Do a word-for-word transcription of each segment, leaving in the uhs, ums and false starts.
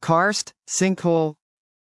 Karst, sinkhole.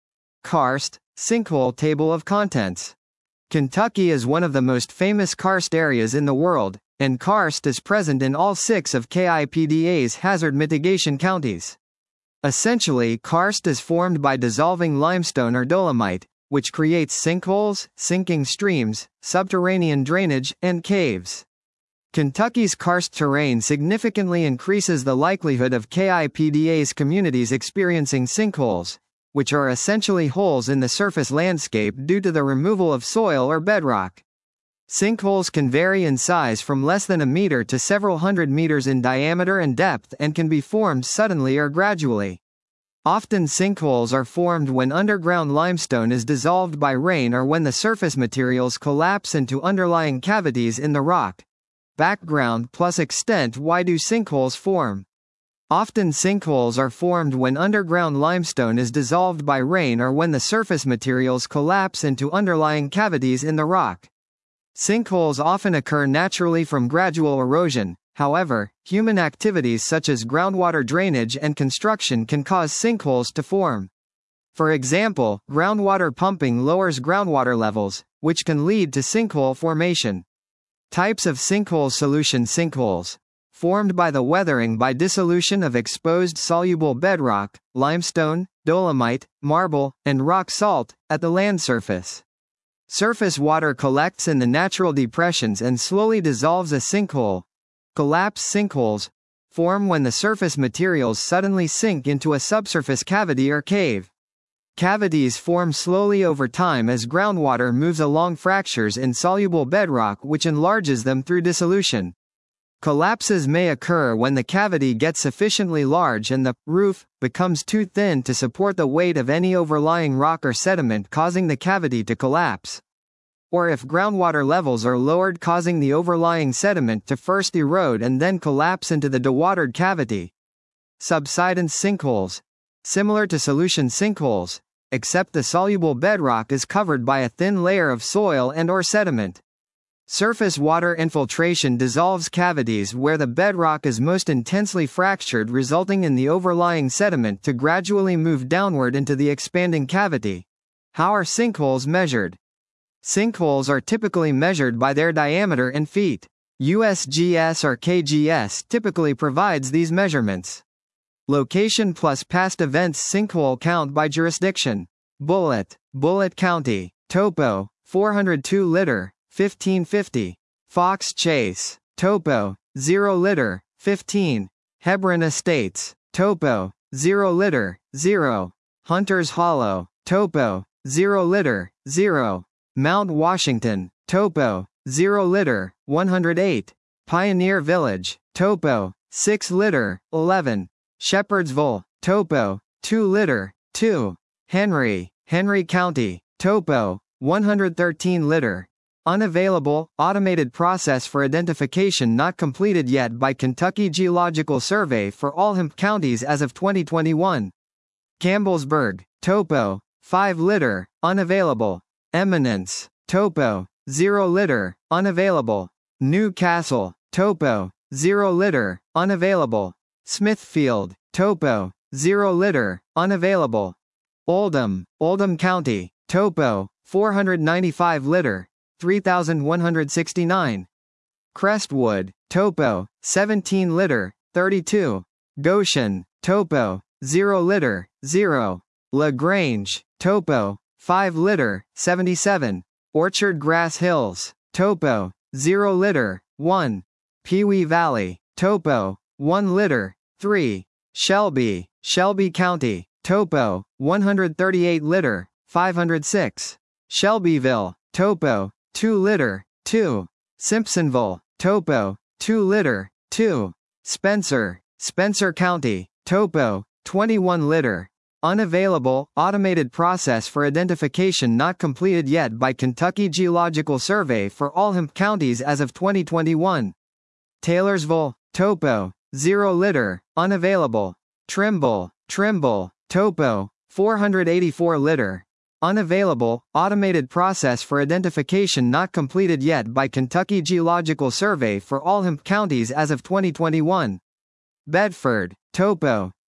Karst, sinkhole table of contents. Kentucky is one of the most famous karst areas in the world, and karst is present in all six of K I P D A's hazard mitigation counties. Essentially, karst is formed by dissolving limestone or dolomite, which creates sinkholes, sinking streams, subterranean drainage, and caves. Kentucky's karst terrain significantly increases the likelihood of K I P D A's communities experiencing sinkholes, which are essentially holes in the surface landscape due to the removal of soil or bedrock. Sinkholes can vary in size from less than a meter to several hundred meters in diameter and depth and can be formed suddenly or gradually. Often sinkholes are formed when underground limestone is dissolved by rain or when the surface materials collapse into underlying cavities in the rock. Background plus extent. Why do sinkholes form? Often sinkholes are formed when underground limestone is dissolved by rain or when the surface materials collapse into underlying cavities in the rock. Sinkholes often occur naturally from gradual erosion. However, human activities such as groundwater drainage and construction can cause sinkholes to form. For example, groundwater pumping lowers groundwater levels, which can lead to sinkhole formation. Types of sinkhole solution. Sinkholes formed by the weathering by dissolution of exposed soluble bedrock, limestone, dolomite, marble, and rock salt, at the land surface. Surface water collects in the natural depressions and slowly dissolves a sinkhole. Collapse. Sinkholes form when the surface materials suddenly sink into a subsurface cavity or cave. Cavities form slowly over time as groundwater moves along fractures in soluble bedrock, which enlarges them through dissolution. Collapses may occur when the cavity gets sufficiently large and the roof becomes too thin to support the weight of any overlying rock or sediment, causing the cavity to collapse. Or if groundwater levels are lowered, causing the overlying sediment to first erode and then collapse into the dewatered cavity. Subsidence. Sinkholes similar to solution sinkholes, except the soluble bedrock is covered by a thin layer of soil and or sediment. Surface water infiltration dissolves cavities where the bedrock is most intensely fractured, resulting in the overlying sediment to gradually move downward into the expanding cavity. How are sinkholes measured? Sinkholes are typically measured by their diameter in feet. U S G S or K G S typically provides these measurements. Location plus past events. Sinkhole count by jurisdiction. Bullitt, Bullitt County. Topo, four hundred two liter, fifteen fifty. Fox Chase. Topo, zero liter, fifteen. Hebron Estates. Topo, zero liter, zero. Hunters Hollow. Topo, zero liter, zero. Mount Washington. Topo, zero liter, one hundred eight. Pioneer Village. Topo, six liter, eleven. Shepherdsville. Topo, two liter, two. Henry, Henry County. Topo, one hundred thirteen liter. Unavailable, automated process for identification not completed yet by Kentucky Geological Survey for all H I M counties as of twenty twenty-one. Campbellsburg. Topo, five liter, unavailable. Eminence. Topo, zero liter, unavailable. Newcastle. Topo, zero liter, unavailable. Smithfield. Topo, zero liter, unavailable. Oldham, Oldham County. Topo, four hundred ninety-five liter, three thousand one hundred sixty-nine. Crestwood. Topo, seventeen liter, thirty-two. Goshen. Topo, zero liter, zero. LaGrange. Topo, five liter, seventy-seven. Orchard Grass Hills. Topo, zero liter, one. Pewee Valley. Topo, one liter, three. Shelby, Shelby County. Topo, one hundred thirty-eight liter, five hundred six. Shelbyville. Topo, two liter, two. Simpsonville. Topo, two liter, two. Spencer, Spencer County. Topo, twenty-one liter. Unavailable, automated process for identification not completed yet by Kentucky Geological Survey for all H I M counties as of twenty twenty-one. Taylorsville. Topo, zero liter, unavailable. Trimble, Trimble. Topo, four hundred eighty-four liter. Unavailable, automated process for identification not completed yet by Kentucky Geological Survey for all H I M counties as of twenty twenty-one. Bedford. Topo,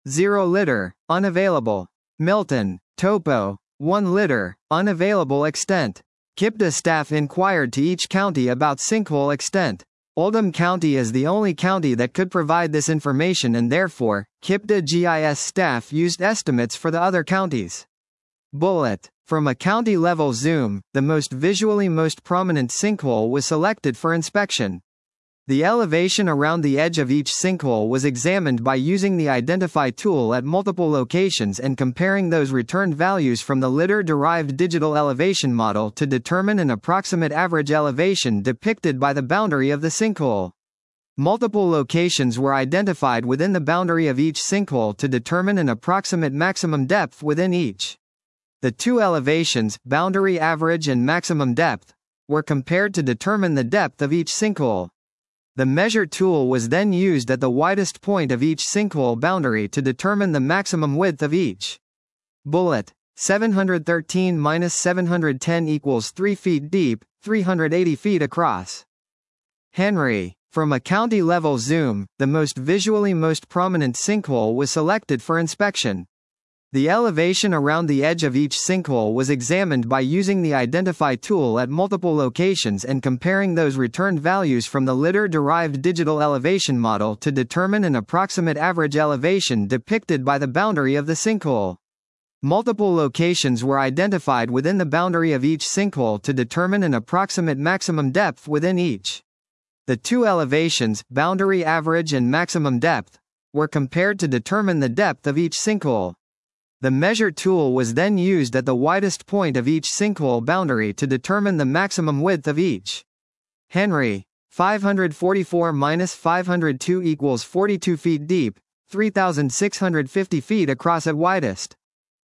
zero liter, unavailable. Milton, topo, one liter, unavailable extent. KIPDA staff inquired to each county about sinkhole extent. Oldham County is the only county that could provide this information, and therefore, KIPDA G I S staff used estimates for the other counties. Bullet. From a county-level zoom, the most visually most prominent sinkhole was selected for inspection. The elevation around the edge of each sinkhole was examined by using the Identify tool at multiple locations and comparing those returned values from the lidar-derived digital elevation model to determine an approximate average elevation depicted by the boundary of the sinkhole. Multiple locations were identified within the boundary of each sinkhole to determine an approximate maximum depth within each. The two elevations, boundary average and maximum depth, were compared to determine the depth of each sinkhole. The measure tool was then used at the widest point of each sinkhole boundary to determine the maximum width of each. Bullet. seven hundred thirteen minus seven hundred ten equals three feet deep, three hundred eighty feet across. Henry. From a county-level zoom, the most visually most prominent sinkhole was selected for inspection. The elevation around the edge of each sinkhole was examined by using the Identify tool at multiple locations and comparing those returned values from the lidar-derived digital elevation model to determine an approximate average elevation depicted by the boundary of the sinkhole. Multiple locations were identified within the boundary of each sinkhole to determine an approximate maximum depth within each. The two elevations, boundary average and maximum depth, were compared to determine the depth of each sinkhole. The measure tool was then used at the widest point of each sinkhole boundary to determine the maximum width of each. Henry. five hundred forty-four minus five hundred two equals forty-two feet deep, three thousand six hundred fifty feet across at widest.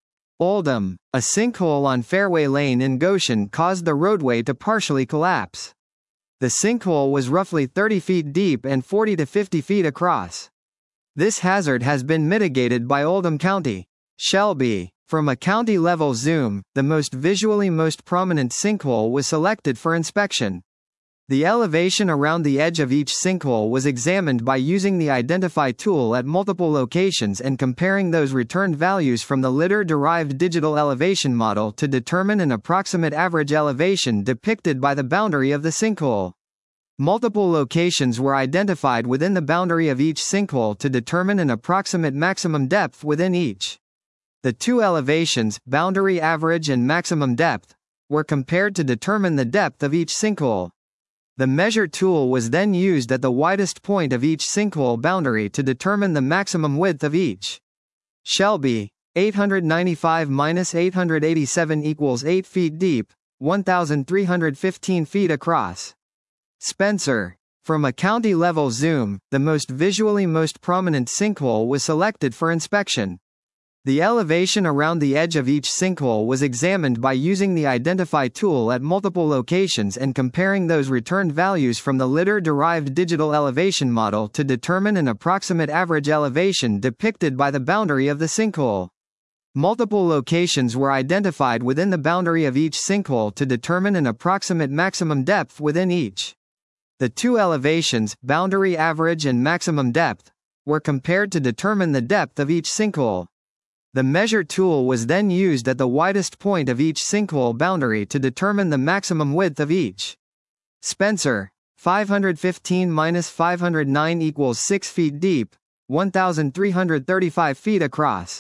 Oldham. A sinkhole on Fairway Lane in Goshen caused the roadway to partially collapse. The sinkhole was roughly thirty feet deep and forty to fifty feet across. This hazard has been mitigated by Oldham County. Shelby. From a county-level zoom, the most visually most prominent sinkhole was selected for inspection. The elevation around the edge of each sinkhole was examined by using the Identify tool at multiple locations and comparing those returned values from the lidar-derived digital elevation model to determine an approximate average elevation depicted by the boundary of the sinkhole. Multiple locations were identified within the boundary of each sinkhole to determine an approximate maximum depth within each. The two elevations, boundary average and maximum depth, were compared to determine the depth of each sinkhole. The measure tool was then used at the widest point of each sinkhole boundary to determine the maximum width of each. Shelby. eight hundred ninety-five minus eight hundred eighty-seven equals eight feet deep, one thousand three hundred fifteen feet across. Spencer. From a county-level zoom, the most visually most prominent sinkhole was selected for inspection. The elevation around the edge of each sinkhole was examined by using the Identify tool at multiple locations and comparing those returned values from the lidar-derived digital elevation model to determine an approximate average elevation depicted by the boundary of the sinkhole. Multiple locations were identified within the boundary of each sinkhole to determine an approximate maximum depth within each. The two elevations, boundary average and maximum depth, were compared to determine the depth of each sinkhole. The measure tool was then used at the widest point of each sinkhole boundary to determine the maximum width of each. Spencer. five hundred fifteen minus five hundred nine equals six feet deep, one thousand three hundred thirty-five feet across.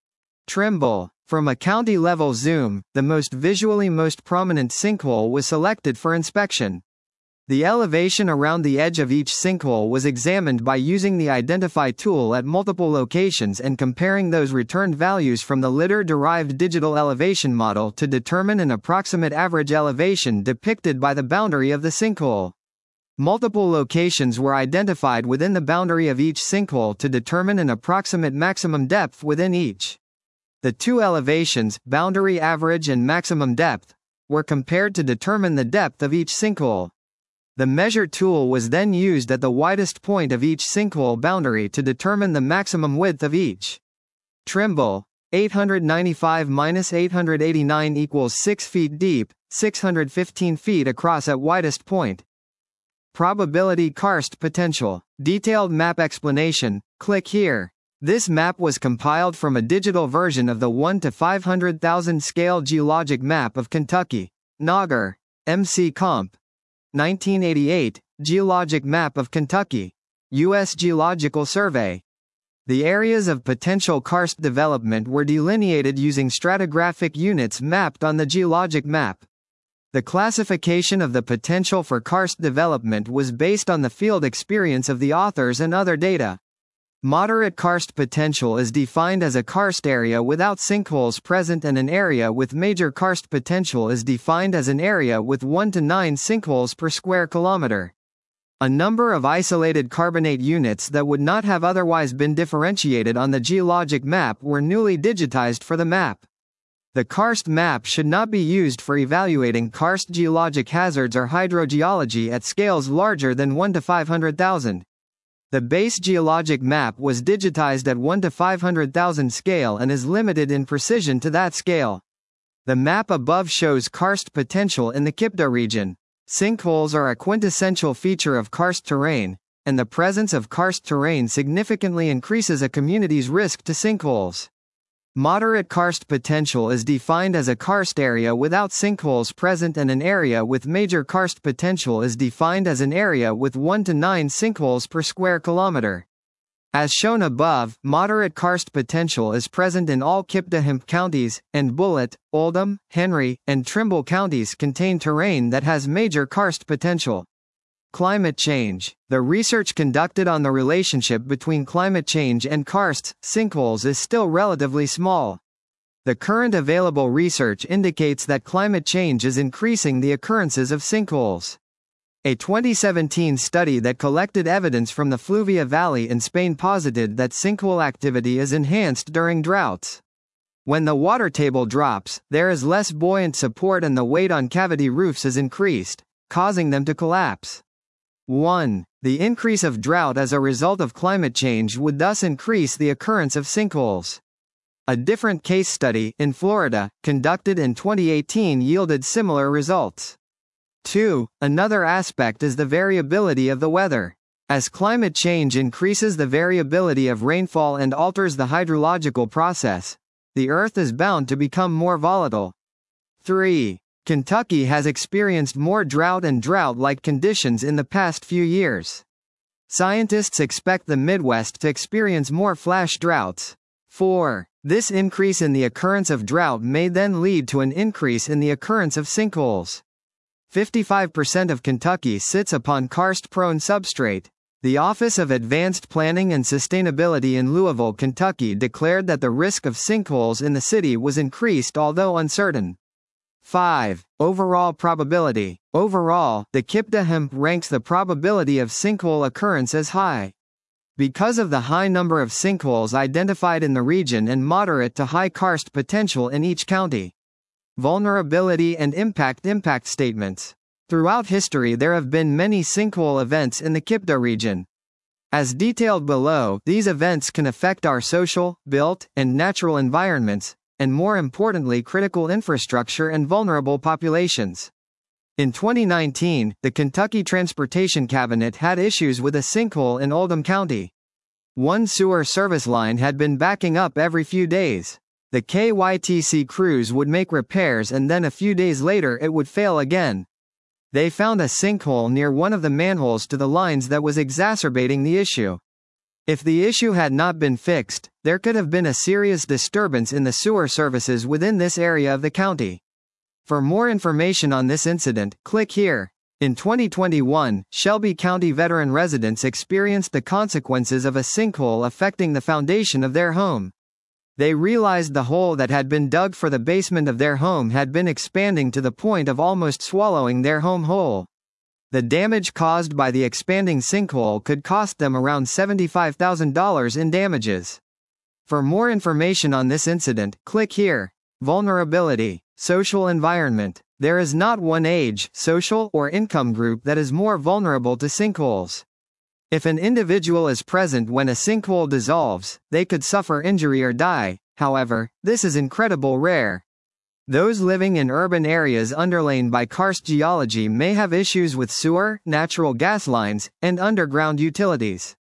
Trimble. From a county-level zoom, the most visually most prominent sinkhole was selected for inspection. The elevation around the edge of each sinkhole was examined by using the Identify tool at multiple locations and comparing those returned values from the lidar-derived digital elevation model to determine an approximate average elevation depicted by the boundary of the sinkhole. Multiple locations were identified within the boundary of each sinkhole to determine an approximate maximum depth within each. The two elevations, boundary average and maximum depth, were compared to determine the depth of each sinkhole. The measure tool was then used at the widest point of each sinkhole boundary to determine the maximum width of each. Trimble. eight hundred ninety-five minus eight hundred eighty-nine equals six feet deep, six hundred fifteen feet across at widest point. Probability karst potential. Detailed map explanation, click here. This map was compiled from a digital version of the one to five hundred thousand scale geologic map of Kentucky. Nagar, M C Comp. nineteen eighty-eight, Geologic Map of Kentucky. U S Geological Survey. The areas of potential karst development were delineated using stratigraphic units mapped on the geologic map. The classification of the potential for karst development was based on the field experience of the authors and other data. Moderate karst potential is defined as a karst area without sinkholes present, and an area with major karst potential is defined as an area with one to nine sinkholes per square kilometer. A number of isolated carbonate units that would not have otherwise been differentiated on the geologic map were newly digitized for the map. The karst map should not be used for evaluating karst geologic hazards or hydrogeology at scales larger than one to five hundred thousand. The base geologic map was digitized at one to five hundred thousand scale and is limited in precision to that scale. The map above shows karst potential in the Kipta region. Sinkholes are a quintessential feature of karst terrain, and the presence of karst terrain significantly increases a community's risk to sinkholes. Moderate karst potential is defined as a karst area without sinkholes present, and an area with major karst potential is defined as an area with one to nine sinkholes per square kilometer. As shown above, moderate karst potential is present in all Kipta-Hemp counties, and Bullitt, Oldham, Henry, and Trimble counties contain terrain that has major karst potential. Climate change. The research conducted on the relationship between climate change and karsts, sinkholes is still relatively small. The current available research indicates that climate change is increasing the occurrences of sinkholes. A twenty seventeen study that collected evidence from the Fluvia Valley in Spain posited that sinkhole activity is enhanced during droughts. When the water table drops, there is less buoyant support and the weight on cavity roofs is increased, causing them to collapse. one. The increase of drought as a result of climate change would thus increase the occurrence of sinkholes. A different case study, in Florida, conducted in twenty eighteen yielded similar results. two. Another aspect is the variability of the weather. As climate change increases the variability of rainfall and alters the hydrological process, the Earth is bound to become more volatile. three. Kentucky has experienced more drought and drought-like conditions in the past few years. Scientists expect the Midwest to experience more flash droughts. four. This increase in the occurrence of drought may then lead to an increase in the occurrence of sinkholes. fifty-five percent of Kentucky sits upon karst-prone substrate. The Office of Advanced Planning and Sustainability in Louisville, Kentucky declared that the risk of sinkholes in the city was increased although uncertain. five. Overall probability. Overall, the Kipta-Hemp ranks the probability of sinkhole occurrence as high. Because of the high number of sinkholes identified in the region and moderate to high karst potential in each county. Vulnerability and impact. Impact statements. Throughout history there have been many sinkhole events in the Kipta region. As detailed below, these events can affect our social, built, and natural environments, and more importantly critical infrastructure and vulnerable populations. In twenty nineteen, the Kentucky Transportation Cabinet had issues with a sinkhole in Oldham County. One sewer service line had been backing up every few days. The K Y T C crews would make repairs and then a few days later it would fail again. They found a sinkhole near one of the manholes to the lines that was exacerbating the issue. If the issue had not been fixed, there could have been a serious disturbance in the sewer services within this area of the county. For more information on this incident, click here. In twenty twenty-one, Shelby County veteran residents experienced the consequences of a sinkhole affecting the foundation of their home. They realized the hole that had been dug for the basement of their home had been expanding to the point of almost swallowing their home whole. The damage caused by the expanding sinkhole could cost them around seventy-five thousand dollars in damages. For more information on this incident, click here. Vulnerability. Social environment. There is not one age, social, or income group that is more vulnerable to sinkholes. If an individual is present when a sinkhole dissolves, they could suffer injury or die. However, this is incredibly rare. Those living in urban areas underlain by karst geology may have issues with sewer, natural gas lines, and underground utilities.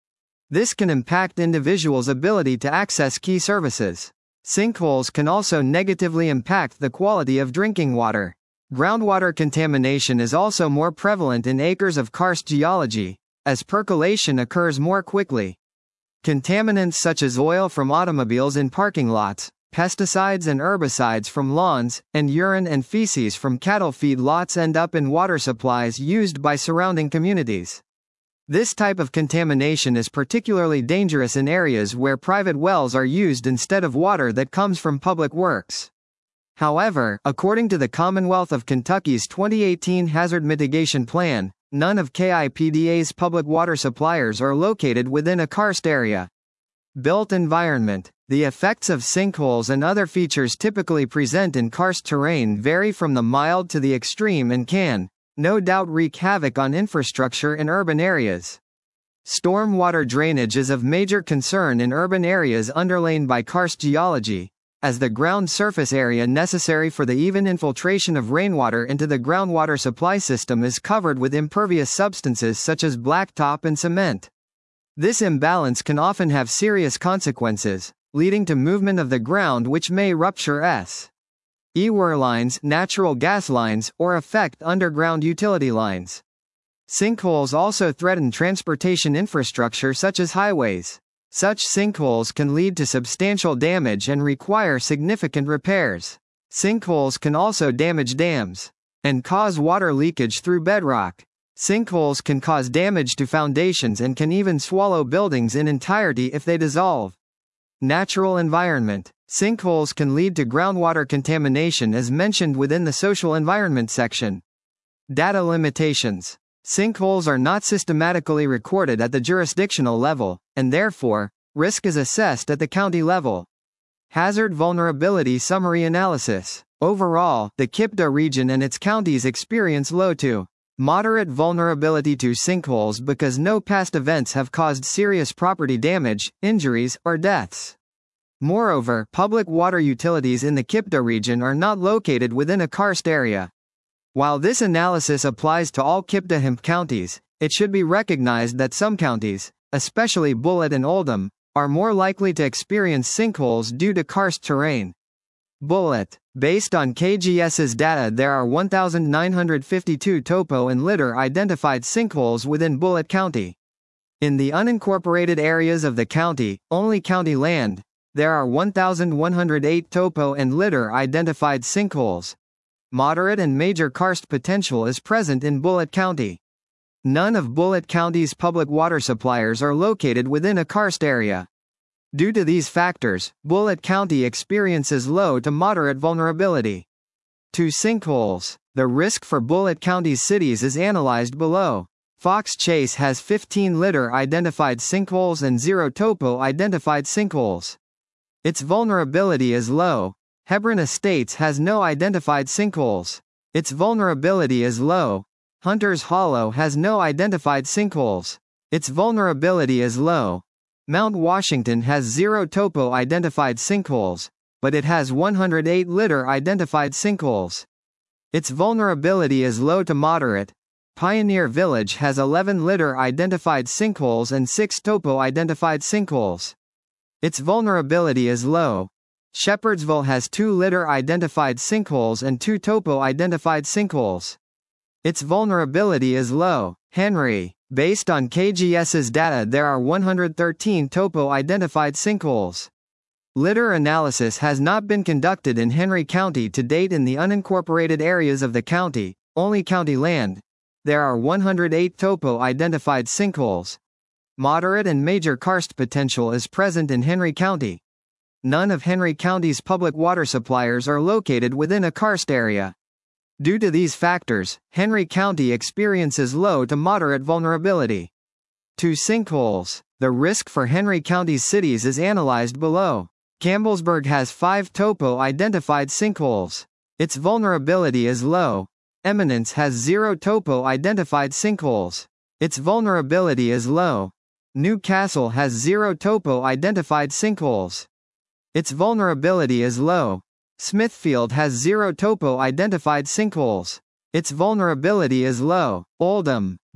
This can impact individuals' ability to access key services. Sinkholes can also negatively impact the quality of drinking water. Groundwater contamination is also more prevalent in acres of karst geology, as percolation occurs more quickly. Contaminants such as oil from automobiles in parking lots, pesticides and herbicides from lawns, and urine and feces from cattle feed lots end up in water supplies used by surrounding communities. This type of contamination is particularly dangerous in areas where private wells are used instead of water that comes from public works. However, according to the Commonwealth of Kentucky's twenty eighteen Hazard Mitigation Plan, none of K I P D A's public water suppliers are located within a karst area. Built environment. The effects of sinkholes and other features typically present in karst terrain vary from the mild to the extreme and can, no doubt, wreak havoc on infrastructure in urban areas. Stormwater drainage is of major concern in urban areas underlain by karst geology, as the ground surface area necessary for the even infiltration of rainwater into the groundwater supply system is covered with impervious substances such as blacktop and cement. This imbalance can often have serious consequences, leading to movement of the ground which may rupture S. E W R lines, natural gas lines, or affect underground utility lines. Sinkholes also threaten transportation infrastructure such as highways. Such sinkholes can lead to substantial damage and require significant repairs. Sinkholes can also damage dams and cause water leakage through bedrock. Sinkholes can cause damage to foundations and can even swallow buildings in entirety if they dissolve. Natural environment. Sinkholes can lead to groundwater contamination as mentioned within the social environment section. Data limitations. Sinkholes are not systematically recorded at the jurisdictional level, and therefore, risk is assessed at the county level. Hazard vulnerability summary analysis. Overall, the Kipta region and its counties experience low to moderate vulnerability to sinkholes because no past events have caused serious property damage, injuries, or deaths. Moreover, public water utilities in the Kipta region are not located within a karst area. While this analysis applies to all Kipta-Hemp counties, it should be recognized that some counties, especially Bullitt and Oldham, are more likely to experience sinkholes due to karst terrain. Bullitt. Based on K G S's data, there are one thousand nine hundred fifty-two topo and litter identified sinkholes within Bullitt County. In the unincorporated areas of the county, only county land, there are one thousand one hundred eight topo and litter identified sinkholes. Moderate and major karst potential is present in Bullitt County. None of Bullitt County's public water suppliers are located within a karst area. Due to these factors, Bullitt County experiences low to moderate vulnerability to sinkholes. The risk for Bullitt County's cities is analyzed below. Fox Chase has fifteen litter identified sinkholes and zero topo identified sinkholes. Its vulnerability is low. Hebron Estates has no identified sinkholes. Its vulnerability is low. Hunter's Hollow has no identified sinkholes. Its vulnerability is low. Mount Washington has zero topo identified sinkholes, but it has one hundred eight litter identified sinkholes. Its vulnerability is low to moderate. Pioneer Village has eleven litter identified sinkholes and six topo identified sinkholes. Its vulnerability is low. Shepherdsville has two litter identified sinkholes and two topo identified sinkholes. Its vulnerability is low. Henry. Based on K G S's data, there are one hundred thirteen topo identified sinkholes. Litter analysis has not been conducted in Henry County to date. In the unincorporated areas of the county, only county land, there are one hundred eight topo identified sinkholes. Moderate and major karst potential is present in Henry County. None of Henry County's public water suppliers are located within a karst area. Due to these factors, Henry County experiences low to moderate vulnerability to sinkholes. The risk for Henry County's cities is analyzed below. Campbellsburg has five topo identified sinkholes. Its vulnerability is low. Eminence has zero topo identified sinkholes. Its vulnerability is low. Newcastle has zero topo identified sinkholes. Its vulnerability is low. Smithfield has zero topo identified sinkholes. Its vulnerability is low. Oldham.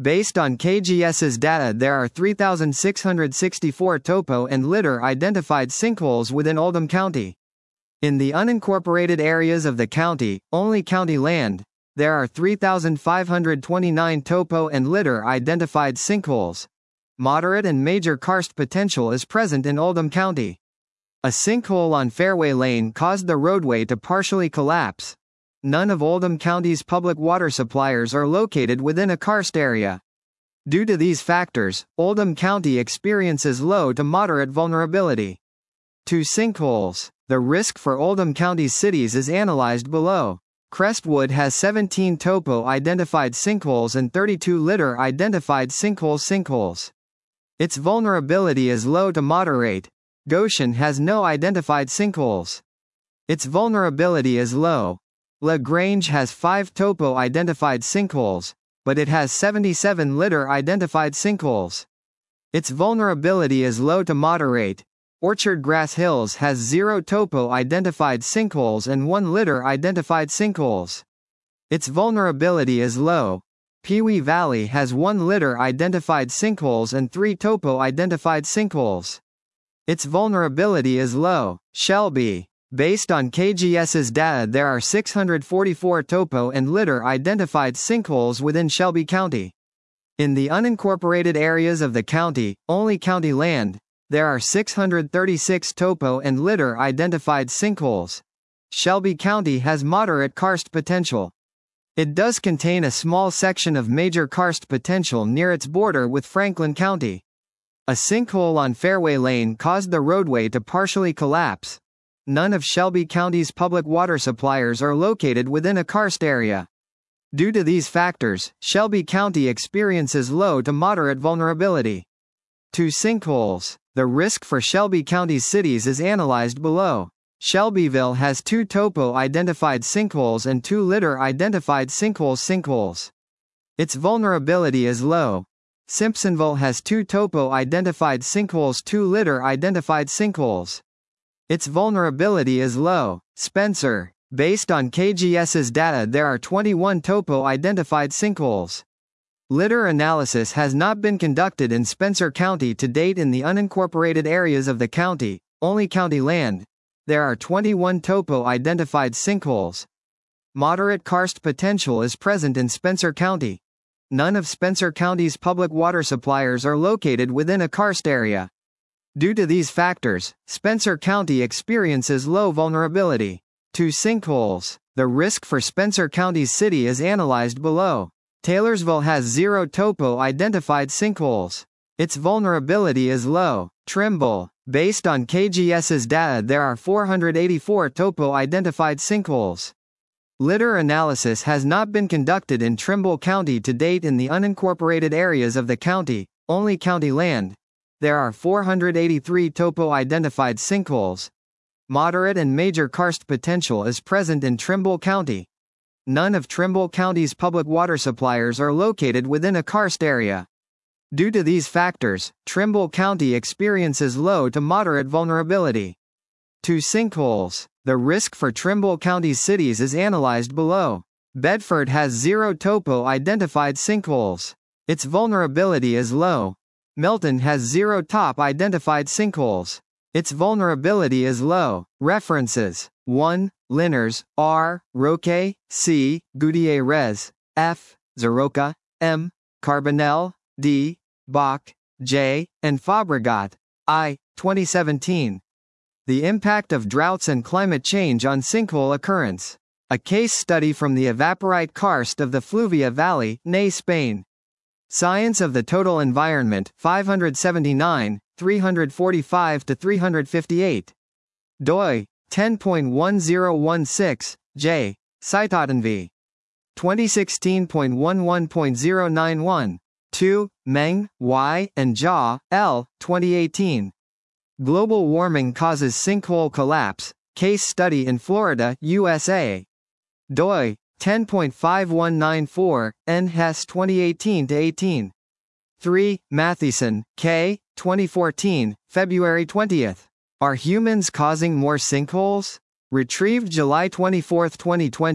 Based on K G S's data, there are three thousand six hundred sixty-four topo and litter identified sinkholes within Oldham County. In the unincorporated areas of the county, only county land, there are three thousand five hundred twenty-nine topo and litter identified sinkholes. Moderate and major karst potential is present in Oldham County. A sinkhole on Fairway Lane caused the roadway to partially collapse. None of Oldham County's public water suppliers are located within a karst area. Due to these factors, Oldham County experiences low to moderate vulnerability to sinkholes. The risk for Oldham County's cities is analyzed below. Crestwood has seventeen topo identified sinkholes and thirty-two litter identified sinkholes sinkholes. Its vulnerability is low to moderate. Goshen has no identified sinkholes. Its vulnerability is low. La Grange has five topo identified sinkholes, but it has seventy-seven litter identified sinkholes. Its vulnerability is low to moderate. Orchard Grass Hills has zero topo identified sinkholes and one litter identified sinkholes. Its vulnerability is low. Pewee Valley has one litter identified sinkholes and three topo identified sinkholes. Its vulnerability is low. Shelby. Based on K G S's data, there are six hundred forty-four topo and litter identified sinkholes within Shelby County. In the unincorporated areas of the county, only county land, there are six hundred thirty-six topo and litter identified sinkholes. Shelby County has moderate karst potential. It does contain a small section of major karst potential near its border with Franklin County. A sinkhole on Fairway Lane caused the roadway to partially collapse. None of Shelby County's public water suppliers are located within a karst area. Due to these factors, Shelby County experiences low to moderate vulnerability to sinkholes. The risk for Shelby County's cities is analyzed below. Shelbyville has two topo identified sinkholes and two litter identified sinkholes sinkholes. Its vulnerability is low. Simpsonville has two topo identified sinkholes, two litter identified sinkholes. Its vulnerability is low. Spencer. Based on K G S's data, there are twenty-one topo identified sinkholes. Litter analysis has not been conducted in Spencer County to date. In the unincorporated areas of the county, only county land, there are twenty-one topo identified sinkholes. Moderate karst potential is present in Spencer County. None of Spencer County's public water suppliers are located within a karst area. Due to these factors, Spencer County experiences low vulnerability to sinkholes. The risk for Spencer County's city is analyzed below. Taylorsville has zero topo identified sinkholes. Its vulnerability is low. Trimble. Based on K G S's data, there are four hundred eighty-four topo identified sinkholes. Litter analysis has not been conducted in Trimble County to date. In the unincorporated areas of the county, only county land, there are four hundred eighty-three topo identified sinkholes. Moderate and major karst potential is present in Trimble County. None of Trimble County's public water suppliers are located within a karst area. Due to these factors, Trimble County experiences low to moderate vulnerability to sinkholes. The risk for Trimble County's cities is analyzed below. Bedford has zero topo identified sinkholes. Its vulnerability is low. Milton has zero top identified sinkholes. Its vulnerability is low. References: one. Linners, R. Roque, C. Gutierrez, F. Zaroka, M. Carbonell, D. Bach, J. and Fabregat, I. twenty seventeen. The Impact of Droughts and Climate Change on Sinkhole Occurrence. A case study from the evaporite karst of the Fluvia Valley, Nay, Spain. Science of the Total Environment, five seventy-nine, three forty-five to three fifty-eight. doi, ten point one zero one six, J. Citatenv. twenty sixteen point eleven point zero nine one. two. Meng, Y. and Jia, L. twenty eighteen. Global Warming Causes Sinkhole Collapse, Case Study in Florida, U S A. doi, ten point five one nine four, N Hess twenty eighteen to eighteen. three. Mathieson, K. twenty fourteen, February twentieth. Are Humans Causing More Sinkholes? Retrieved July twenty-fourth, twenty twenty.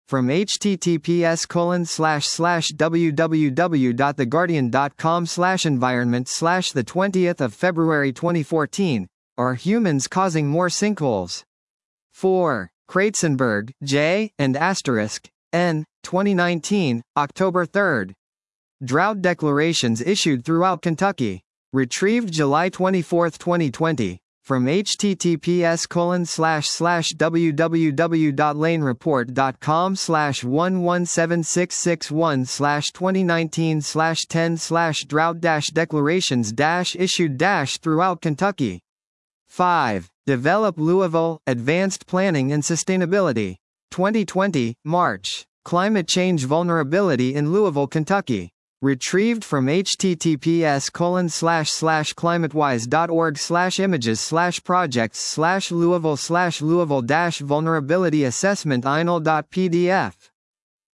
from https colon slash slash www.theguardian.com slash environment slash the twentieth of February twenty fourteen, Are humans causing more sinkholes? four. Kratzenberg, J, and asterisk, N, twenty nineteen, October third. Drought declarations issued throughout Kentucky. Retrieved July twenty-fourth, twenty twenty, from https colon slash slash www.lanereport.com slash one one seven six six one slash twenty nineteen slash ten slash drought dash declarations dash issued dash throughout Kentucky. five. Develop Louisville, Advanced Planning and Sustainability. twenty twenty, March. Climate Change Vulnerability in Louisville, Kentucky. Retrieved from https colon slash slash climatewise.org slash images slash projects slash Louisville slash Louisville dash vulnerability assessment inl.pdf.